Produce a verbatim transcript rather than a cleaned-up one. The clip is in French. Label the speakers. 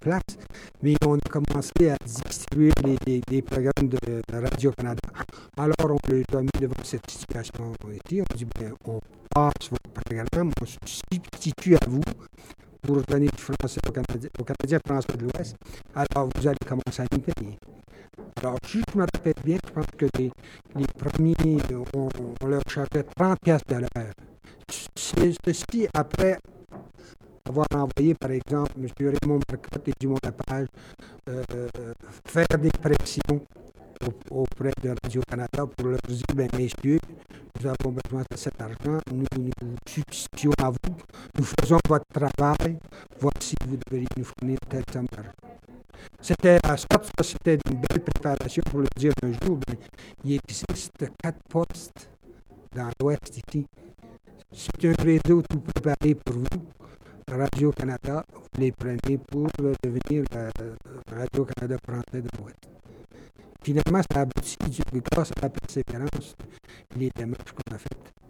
Speaker 1: place, mais on a commencé à distribuer les, les, les programmes de, de Radio-Canada. Alors, on les a mis devant cette situation ici. On dit, bien, on passe votre programme, on se substitue à vous pour donner du français aux Canadiens, aux Canadiens français de l'Ouest. Alors, vous allez commencer à nous payer. Alors, si je me rappelle bien, je pense que les, les premiers, on, on leur chargeait trente piastres de l'heure. Ceci après avoir envoyé, par exemple, M. Raymond Marcotte et Dumont Lapage euh, faire des pressions auprès de Radio-Canada pour leur dire, bien, messieurs, nous avons besoin de cet argent, nous nous substituons à vous, nous faisons votre travail, voici, vous devriez nous fournir telle somme d'argent. C'était, à ça, c'était une belle préparation pour le dire un jour, bien, il existe quatre postes dans l'Ouest ici. C'est un réseau tout préparé pour vous. Radio-Canada, vous les prenez pour devenir euh, Radio-Canada français de l'Ouest. Finalement, ça a abouti grâce à la persévérance et les démarches qu'on a faites.